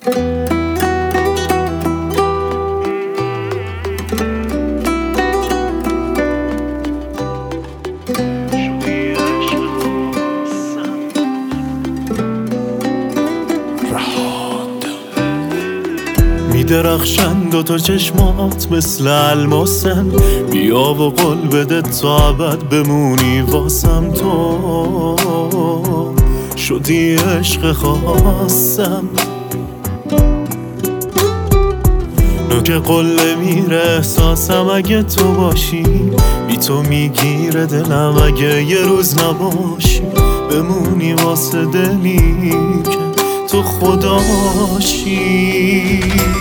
میدرخشن دوتا چشمات مثل الماسن، بیا و قول بده تا ابد بمونی واسم. تو شدی عشق خواستم، نوک قله میره احساسم اگه تو باشی، بی تو میگیره دلم اگه یه روز نباشی. بمونی واسه دلی که تو خداشی.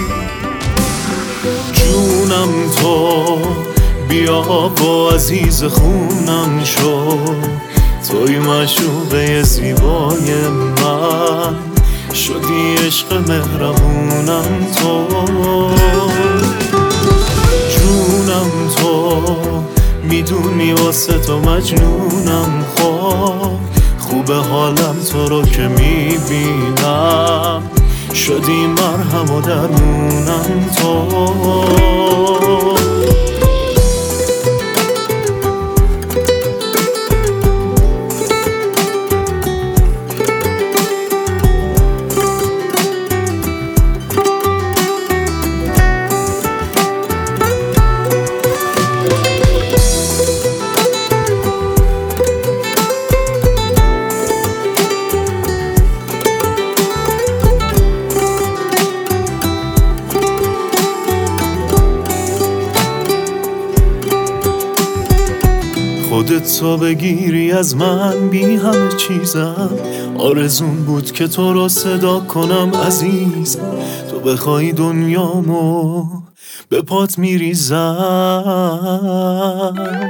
جونم تو بیا و عزیز خونم شو، توی معشوقه زیبای من، شدی عشق مهربونم. تو جونم تو میدونی واسه تو مجنونم. خب خوبه حالم تو رو که میبینم، شدی مرهم و درمونم. تو خودت تو بگیری از من بی همه چیزم، آرزون بود که تو رو صدا کنم عزیزم. تو بخوای دنیامو به پات میریزم،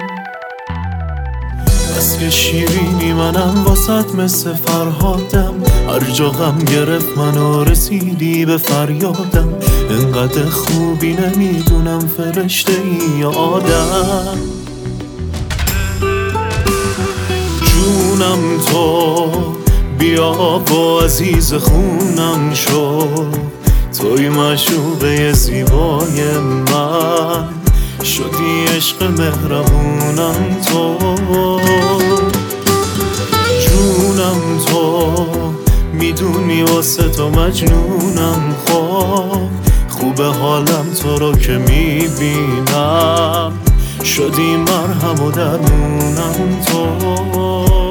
بس که شیرینی منم واسط مثل فرهادم. هر جا غم گرفت منو رسیدی به فریادم. انقدر خوبی نمیدونم فرشته ای یا آدم. جونم تو بیا و عزیز خونم شو، توی معشوقه زیبای من، شدی عشق مهربونم. تو جونم تو میدونی واسه تو مجنونم. خب خوبه حالم تو رو که میبینم، شدی مرهم و درمونم. تو